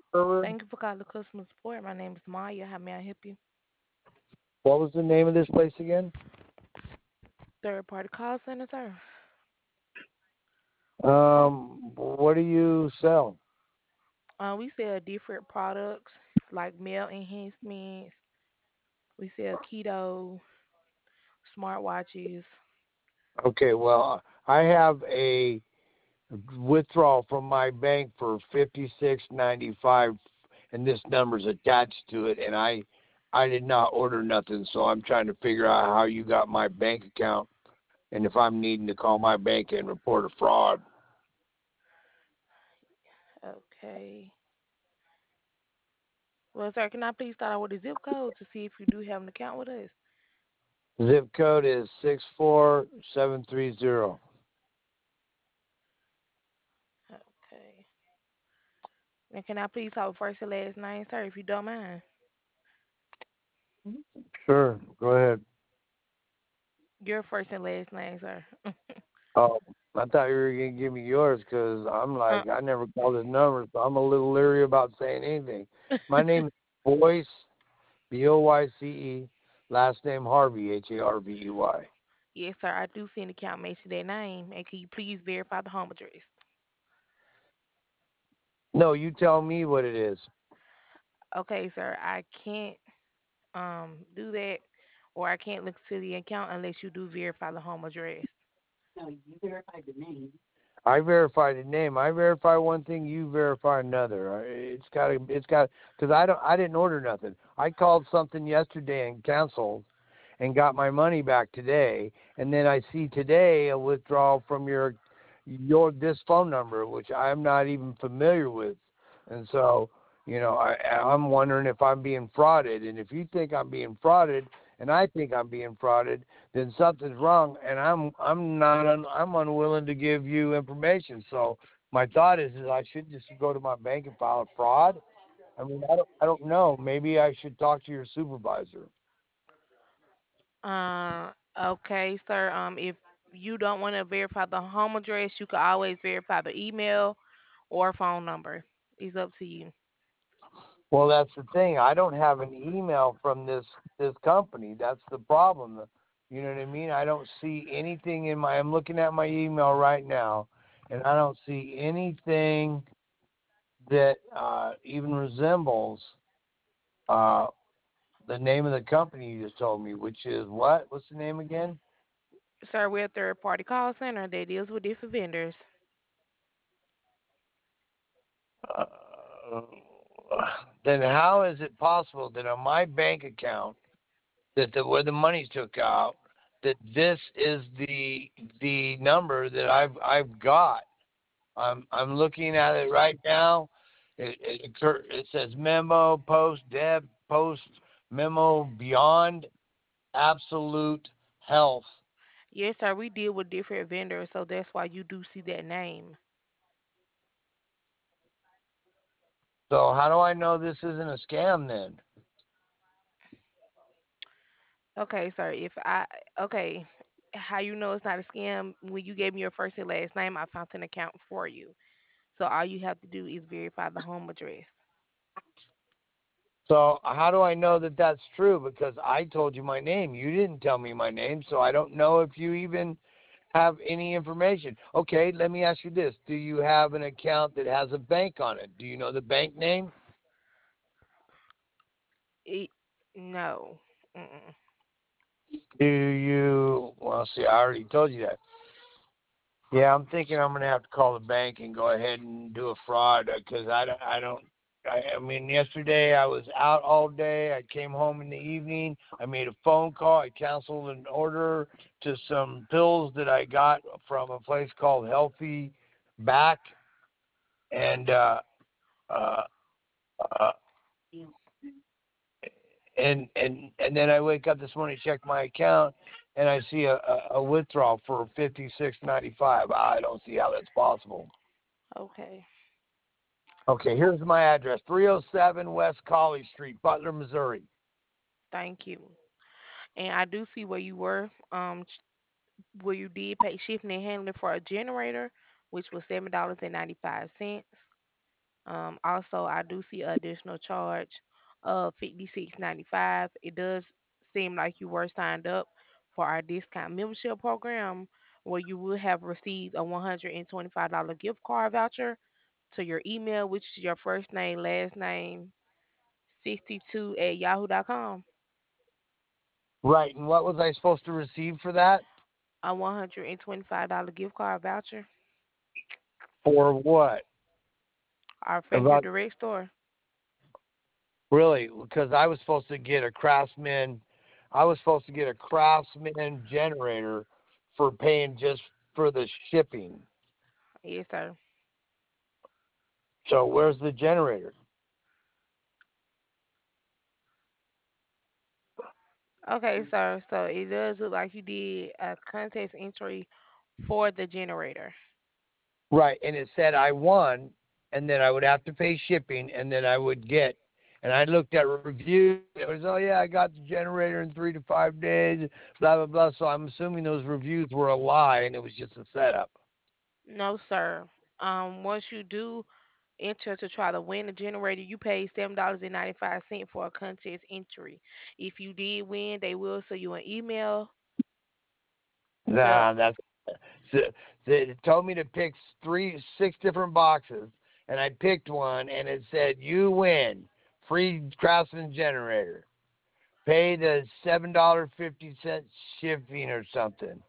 server. Thank you for calling customer support. My name is Maya. How may I help you? What was the name of this place again? Third party call center, sir. What do you sell? We sell different products like meal enhancements. We sell keto, smartwatches. Okay, well, I have a withdrawal from my bank for 56.95, and this number's attached to it, and I did not order nothing, so I'm trying to figure out how you got my bank account, and if I'm needing to call my bank and report a fraud. Okay. Well, sir, can I please start out with the zip code to see if you do have an account with us? Zip code is 64730. Okay. And can I please have a first and last name, sir, if you don't mind? Sure, go ahead. Your first and last name, sir. Oh, I thought you were gonna give me yours because I'm uh, like I never called his number, so I'm a little leery about saying anything. My name is Boyce, Boyce. Last name Harvey, Harvey. yes, sir. I do see an account mention that name. And can you please verify the home address? No, you tell me what it is. Okay, sir. I can't do that, or I can't look to the account unless you do verify the home address. I verify the name. I verify one thing. You verify another. It's got because I didn't order nothing. I called something yesterday and canceled, and got my money back today. And then I see today a withdrawal from your this phone number, which I'm not even familiar with. And so, I'm wondering if I'm being frauded. And if you think I'm being frauded, and I think I'm being frauded, then something's wrong. And I'm unwilling to give you information. So my thought is I should just go to my bank and file a fraud. I mean, I don't know. Maybe I should talk to your supervisor. Okay, sir. If you don't want to verify the home address, you can always verify the email or phone number. It's up to you. Well, that's the thing. I don't have an email from this company. That's the problem. You know what I mean? I don't see anything in my. I'm looking at my email right now, and I don't see anything that even resembles uh, the name of the company you just told me, which is what? What's the name again? Sir, we're a third party call center that deals with different vendors. Uh, then how is it possible that on my bank account where the money took out, that this is the number that I've got. I'm looking at it right now. It says memo post deb post memo beyond absolute health. Yes, sir, we deal with different vendors, so that's why you do see that name. So how do I know this isn't a scam then? Okay, sir, okay, how you know it's not a scam? When you gave me your first and last name, I found an account for you. So all you have to do is verify the home address. So how do I know that that's true? Because I told you my name. You didn't tell me my name, so I don't know if you even have any information. Okay, let me ask you this. Do you have an account that has a bank on it? Do you know the bank name? It, no. Mm-mm. Do you, well, see, I already told you that. Yeah, I'm thinking I'm going to have to call the bank and go ahead and do a fraud because I mean, yesterday I was out all day. I came home in the evening. I made a phone call. I canceled an order to some pills that I got from a place called Healthy Back. And, uh, uh, and then I wake up this morning, check my account, and I see a withdrawal for 56.95. I don't see how that's possible. Okay. Okay, here's my address: 307 West College Street, Butler, Missouri. Thank you. And I do see where you did pay shipping and handling for a generator, which was $7.95. Also, I do see an additional charge of 56.95. It does seem like you were signed up for our discount membership program, where you will have received a $125 gift card voucher to your email, which is your first name, last name, 62 at yahoo.com. Right. And what was I supposed to receive for that? A $125 gift card voucher. For what? Our favorite About direct store. really? Because I was supposed to get a Craftsman. I was supposed to get a Craftsman generator for paying just for the shipping. Yes, sir. So where's the generator? Okay, sir. So it does look like you did a contest entry for the generator. Right, and it said I won, and then I would have to pay shipping, and then I would get. And I looked at reviews. It was, oh yeah, I got the generator in 3 to 5 days, blah blah blah. So I'm assuming those reviews were a lie, and it was just a setup. No, sir. Once you do enter to try to win the generator, you pay $7.95 for a contest entry. If you did win, they will send you an email. The Nah, that's so, they told me to pick 6 different boxes, and I picked one, and it said you win free Craftsman generator. Pay the $7.50 shipping or something.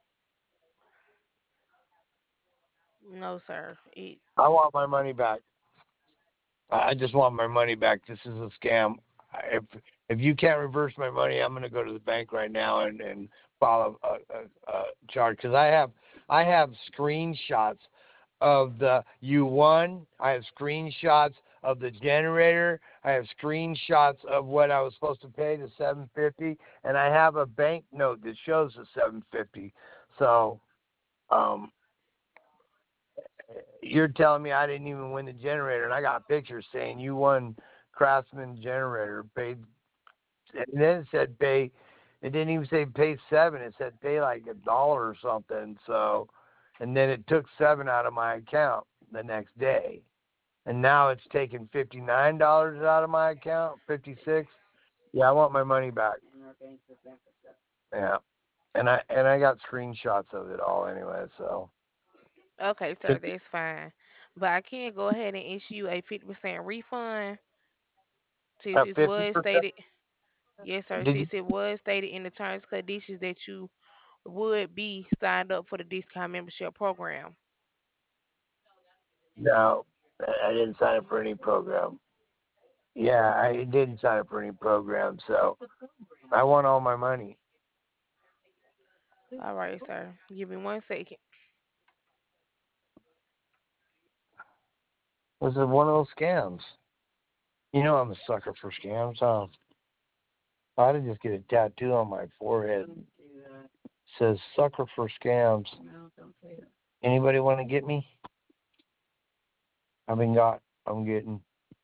no, sir. I want my money back. I just want my money back. This is a scam. If you can't reverse my money, I'm gonna go to the bank right now and file a charge because I have screenshots of the you won. I have screenshots of the generator. I have screenshots of what I was supposed to pay, the 750, and I have a bank note that shows the 750. So um, you're telling me I didn't even win the generator, and I got pictures saying you won Craftsman generator. Paid, and then it said pay. It didn't even say pay 7. It said pay like $1 or something. So, and then it took 7 out of my account the next day, and now it's taking $59 out of my account. 56. Yeah, I want my money back. Yeah, and I got screenshots of it all anyway. So, Okay, sir, that's fine. But I can go ahead and issue you a 50% refund since at it was 50%. stated. Yes, sir. Did you? Since it was stated in the terms and conditions that you would be signed up for the discount membership program. No, I didn't sign up for any program. Yeah, I didn't sign up for any program, so I want all my money. All right, sir. Give me 1 second. This is one of those scams. You know I'm a sucker for scams, huh? I ought to just get a tattoo on my forehead. It says sucker for scams. Anybody want to get me? I've been got. I'm getting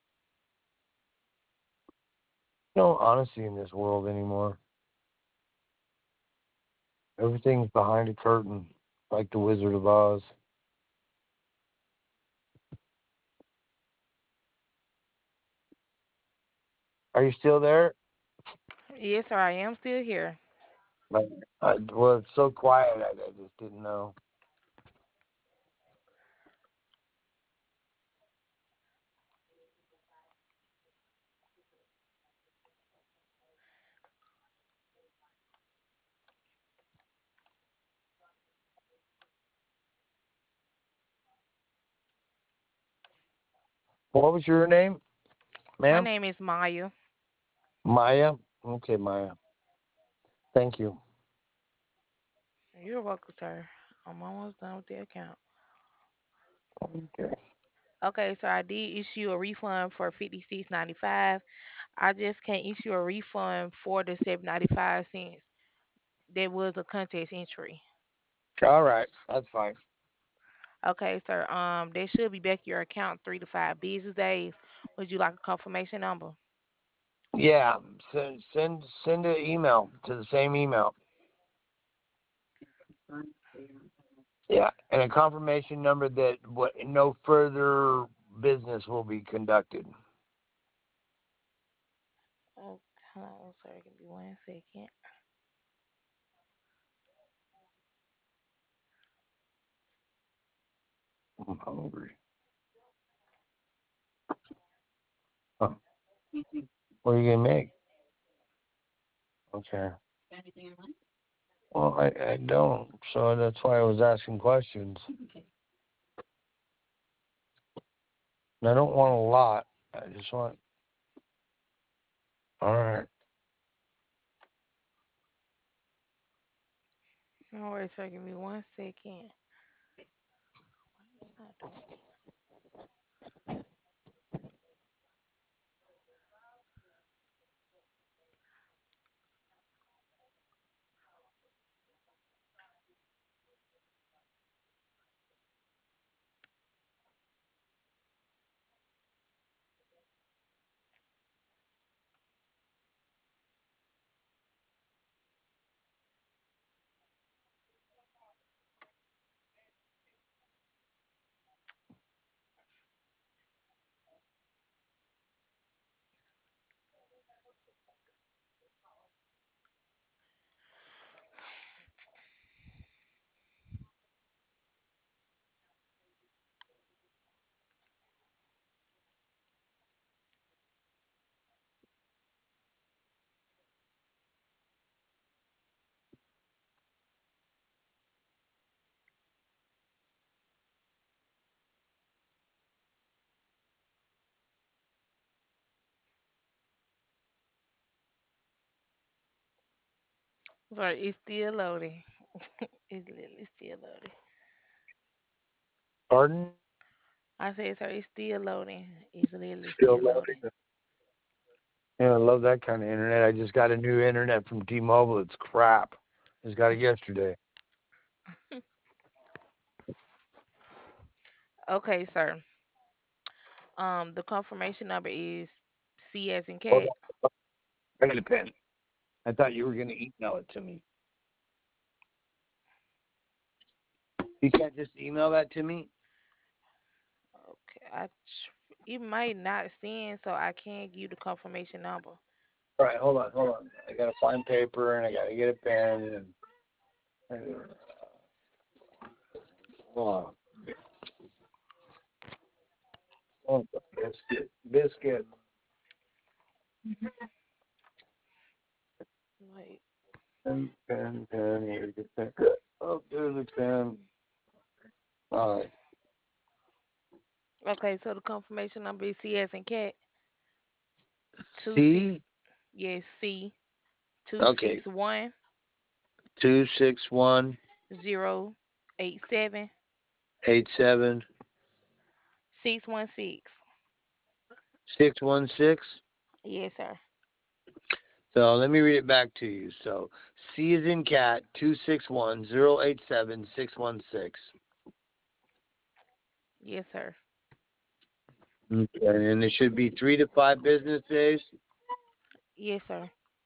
no honesty in this world anymore. Everything's behind a curtain, like the Wizard of Oz. Are you still there? Yes, sir. I am still here. Like, well, it's so quiet. I just didn't know. What was your name, My ma'am? name is Maya. Maya. Okay, Maya. Thank you. You're welcome, sir. I'm almost done with the account. Okay. Okay, so I did issue a refund for 56.95. I just can't issue a refund for the 7.95 cents. That was a contest entry. All right, that's fine. Okay, sir. They should be back your account 3 to 5 business days. Would you like a confirmation number? Yeah, send an email to the same email. Yeah, and a confirmation number that what no further business will be conducted. Oh, hold on, sorry, give me 1 second. I'm hungry. Huh. What are you gonna make? Okay. Well, I don't, so that's why I was asking questions. And I don't want a lot. I just want. All right. No worries, sir. Give me 1 second. Why it's not doing it. Sorry, it's still loading. It's literally still loading. Pardon? I said, sir, it's still loading. It's literally Still still loading. loading. Yeah, I love that kind of internet. I just got a new internet from T-Mobile. It's crap. Just got it yesterday. Okay, sir. The confirmation number is C as in Hold cat. on. I got a pen. I thought you were gonna email it to me. You can't just email that to me. Okay, it might not send, so I can't give you the confirmation number. All right, hold on, hold on. I gotta find paper and I gotta get a pen and hold on. Oh, biscuit, biscuit. Wait. Pen, pen, pen. Here's the pen. Oh, there's the pen. All right. Okay, so the confirmation number is C as in cat. Two six. C. Yes, C. Two six Okay. one 261 zero 87 87 616. 616. Yes, sir. So let me read it back to you. So C is in cat 261 087 616. Yes, sir. Okay, and it should be 3 to 5 business days. Yes, sir.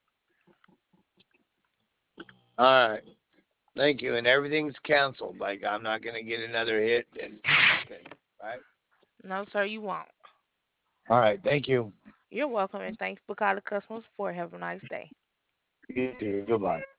All right. Thank you. And everything's canceled. Like I'm not gonna get another hit. And okay. All right. No, sir, you won't. All right. Thank you. You're welcome, and thanks for calling customer support. Have a nice day. You too. Goodbye.